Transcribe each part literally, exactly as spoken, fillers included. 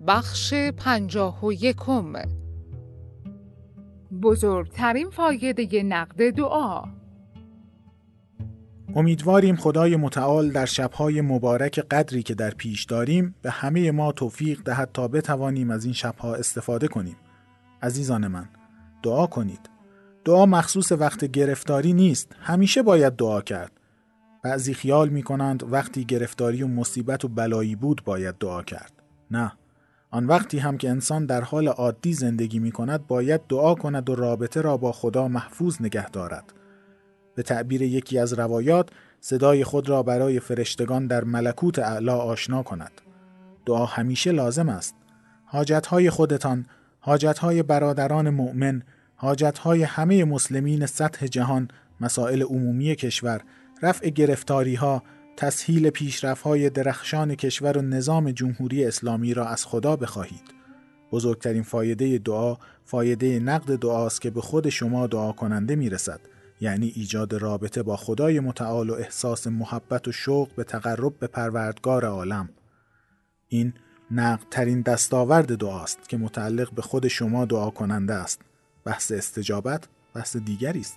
بخش پنجاه و یکم. بزرگترین فایده نقد دعا. امیدواریم خدای متعال در شب‌های مبارک قدری که در پیش داریم به همه ما توفیق دهد تا بتوانیم از این شب‌ها استفاده کنیم. عزیزان من، دعا کنید. دعا مخصوص وقت گرفتاری نیست، همیشه باید دعا کرد. بعضی خیال می‌کنند وقتی گرفتاری و مصیبت و بلایی بود باید دعا کرد. نه، آن وقتی هم که انسان در حال عادی زندگی می‌کند باید دعا کند و رابطه را با خدا محفوظ نگه دارد. به تعبیر یکی از روایات، صدای خود را برای فرشتگان در ملکوت اعلی آشنا کند. دعا همیشه لازم است. حاجت‌های خودتان، حاجت‌های برادران مؤمن، حاجت‌های همه مسلمین سطح جهان، مسائل عمومی کشور، رفع گرفتاری‌ها، تسهیل پیشرفت‌های درخشان کشور و نظام جمهوری اسلامی را از خدا بخواهید. بزرگترین فایده دعا، فایده نقد دعاست که به خود شما دعا کننده میرسد. یعنی ایجاد رابطه با خدای متعال و احساس محبت و شوق به تقرب به پروردگار عالم. این نقدترین دستاورد دعاست که متعلق به خود شما دعا کننده است. بحث استجابت بحث دیگری است.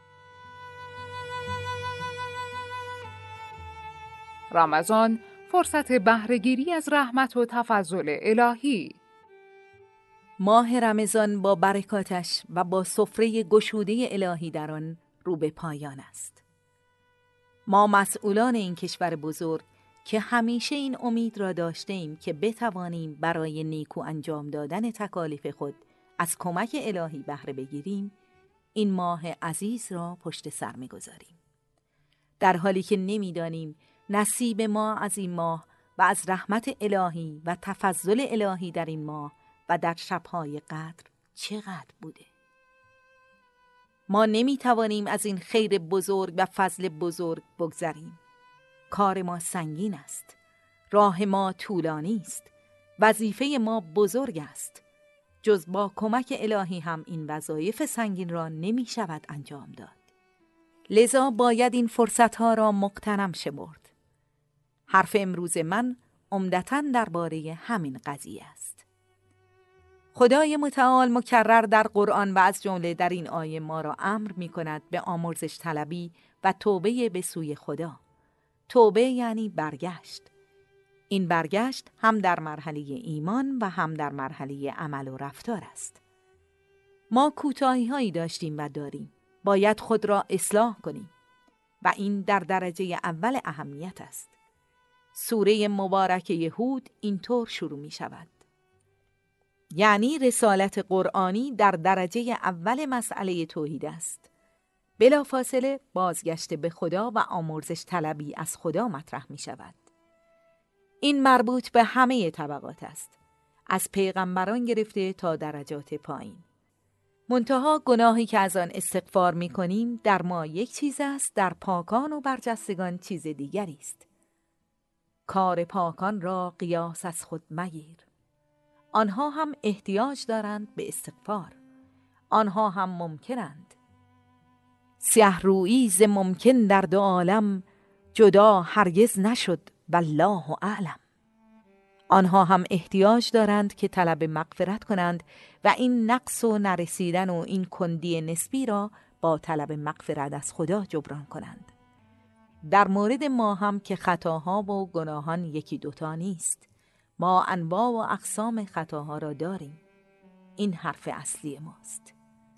رمضان، فرصت بهره‌گیری از رحمت و تفضل الهی. ماه رمضان با برکاتش و با سفره گشوده الهی در آن رو به پایان است. ما مسئولان این کشور بزرگ که همیشه این امید را داشته ایم که بتوانیم برای نیکو انجام دادن تکالیف خود از کمک الهی بهره بگیریم، این ماه عزیز را پشت سر می‌گذاریم. در حالی که نمی‌دانیم نصیب ما از این ماه و از رحمت الهی و تفضل الهی در این ماه و در شب‌های قدر چقدر بوده. ما نمی‌توانیم از این خیر بزرگ و فضل بزرگ بگذریم. کار ما سنگین است. راه ما طولانی است. وظیفه ما بزرگ است. جز با کمک الهی هم این وظایف سنگین را نمی‌شود انجام داد. لذا باید این فرصت‌ها را مغتنم شمرد. حرف امروز من عمدتاً درباره همین قضیه است. خدای متعال مکرر در قرآن و از جمله در این آیه ما را امر می کند به آمرزش طلبی و توبه به سوی خدا. توبه یعنی برگشت. این برگشت هم در مرحله ایمان و هم در مرحله عمل و رفتار است. ما کوتاهی هایی داشتیم و داریم. باید خود را اصلاح کنیم و این در درجه اول اهمیت است. سوره مبارک یهود اینطور شروع می شود. یعنی رسالت قرآنی در درجه اول مسئله توحید است. بلافاصله بازگشت به خدا و آمرزش طلبی از خدا مطرح می شود. این مربوط به همه طبقات است. از پیغمبران گرفته تا درجات پایین. منتها گناهی که از آن استغفار می کنیم در ما یک چیز است، در پاکان و برجستگان چیز دیگری است. کار پاکان را قیاس از خود مگیر. آنها هم احتیاج دارند به استغفار. آنها هم ممکنند. سیه رویی ز ممکن در دو عالم، جدا هرگز نشد والله اعلم. آنها هم احتیاج دارند که طلب مغفرت کنند و این نقص و نرسیدن و این کندی نسبی را با طلب مغفرت از خدا جبران کنند. در مورد ما هم که خطاها و گناهان یکی دوتا نیست. ما انواع و اقسام خطاها را داریم. این حرف اصلی ماست.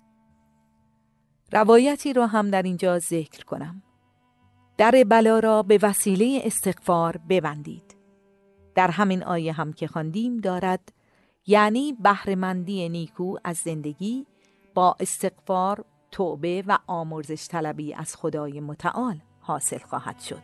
روایتی را هم در اینجا ذکر کنم. در بلا را به وسیله استغفار ببندید. در همین آیه هم که خواندیم دارد، یعنی بهره‌مندی نیکو از زندگی با استغفار، توبه و آمرزش طلبی از خدای متعال حاصل خواهد شد.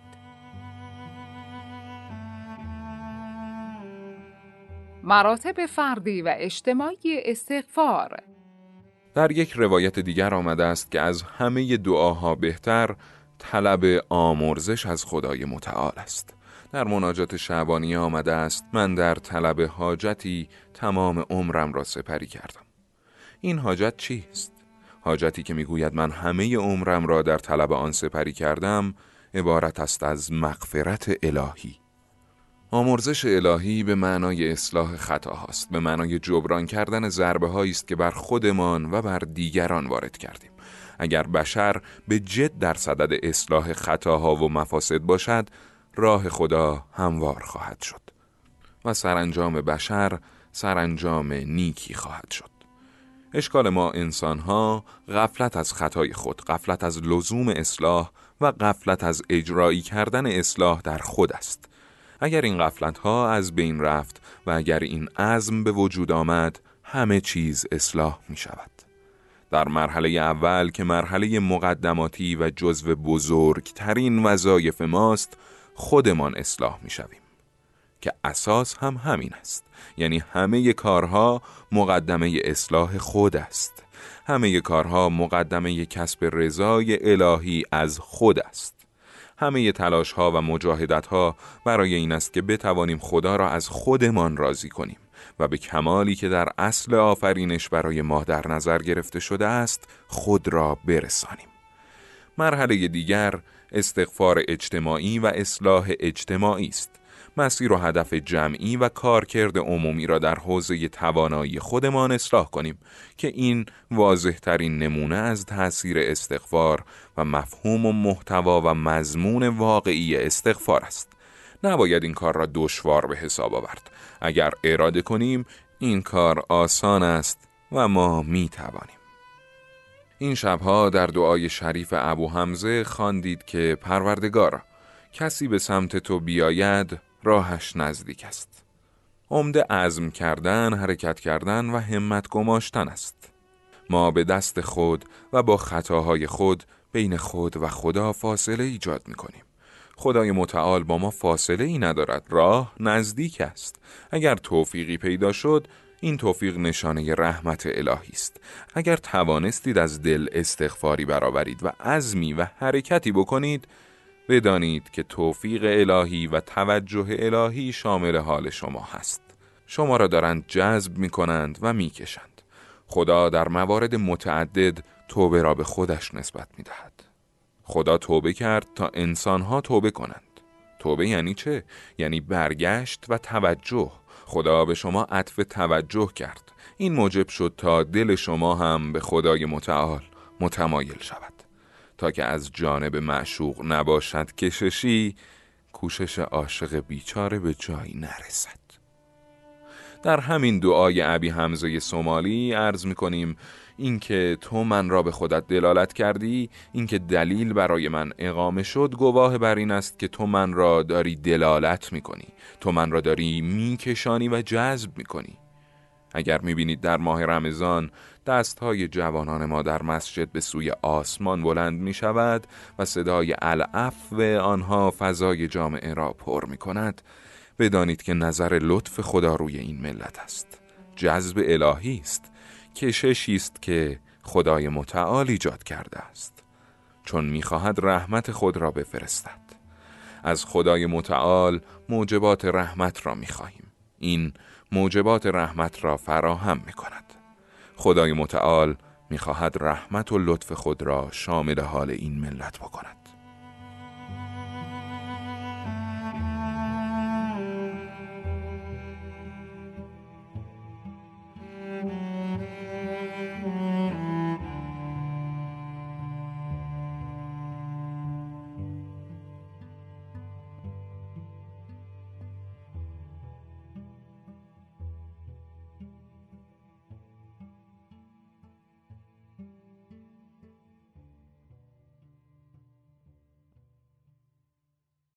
مراتب فردی و اجتماعی استغفار. در یک روایت دیگر آمده است که از همه دعاها بهتر طلب آمرزش از خدای متعال است. در مناجات شعبانی آمده است من در طلب حاجتی تمام عمرم را سپری کردم. این حاجت چیست؟ حاجتی که میگوید من همه عمرم را در طلب آن سپری کردم عبارت است از مغفرت الهی. آمرزش الهی به معنای اصلاح خطاهاست، به معنای جبران کردن ضربه هایی است که بر خودمان و بر دیگران وارد کردیم. اگر بشر به جد در صدد اصلاح خطاها و مفاسد باشد، راه خدا هموار خواهد شد و سرانجام بشر سرانجام نیکی خواهد شد. اشکال ما انسان‌ها غفلت از خطای خود، غفلت از لزوم اصلاح و غفلت از اجرایی کردن اصلاح در خود است. اگر این غفلت‌ها از بین رفت و اگر این عزم به وجود آمد، همه چیز اصلاح می شود. در مرحله اول که مرحله مقدماتی و جزو بزرگترین وظایف ماست، خودمان اصلاح می شویم که اساس هم همین است. یعنی همه کارها مقدمه اصلاح خود است. همه کارها مقدمه کسب رضای الهی از خود است. همه تلاش ها و مجاهدت ها برای این است که بتوانیم خدا را از خودمان راضی کنیم و به کمالی که در اصل آفرینش برای ما در نظر گرفته شده است خود را برسانیم. مرحله دیگر استغفار اجتماعی و اصلاح اجتماعی است. مسیر و هدف جمعی و کارکرد عمومی را در حوزه توانایی خودمان اصلاح کنیم که این واضح ترین نمونه از تأثیر استغفار و مفهوم و محتوا و مضمون واقعی استغفار است. نباید این کار را دشوار به حساب آورد. اگر اراده کنیم این کار آسان است و ما می توانیم. این شبها در دعای شریف ابو حمزه خواندید که پروردگارا، کسی به سمت تو بیاید راهش نزدیک است. عمده عزم کردن، حرکت کردن و همت گماشتن است. ما به دست خود و با خطاهای خود بین خود و خدا فاصله ایجاد می‌کنیم. خدای متعال با ما فاصله ای ندارد، راه نزدیک است. اگر توفیقی پیدا شد، این توفیق نشانه رحمت الهی است. اگر توانستید از دل استغفاری برآورید و عزمی و حرکتی بکنید، بدانید که توفیق الهی و توجه الهی شامل حال شما هست. شما را دارند جذب می کنند و می کشند. خدا در موارد متعدد توبه را به خودش نسبت می دهد. خدا توبه کرد تا انسانها توبه کنند. توبه یعنی چه؟ یعنی برگشت و توجه. خدا به شما عطف توجه کرد. این موجب شد تا دل شما هم به خدای متعال متمایل شود، تا که از جانب معشوق نباشد کششی، کوشش عاشق بیچاره به جایی نرسد. در همین دعای ابی حمزه سومالی عرض می‌کنیم این که تو من را به خودت دلالت کردی، این که دلیل برای من اقامه شد، گواه بر این است که تو من را داری دلالت می‌کنی، تو من را داری می‌کشانی و جذب می‌کنی. اگر می‌بینید در ماه رمضان دستهای جوانان ما در مسجد به سوی آسمان بلند می شود و صدای العفو آنها فضای جامعه را پر می کند، بدانید که نظر لطف خدا روی این ملت است. جذب الهی است، کششی است که خدای متعال ایجاد کرده است، چون می خواهد رحمت خود را بفرستد. از خدای متعال موجبات رحمت را می خواهیم. این موجبات رحمت را فراهم می کند. خدای متعال می‌خواهد رحمت و لطف خود را شامل حال این ملت بکند.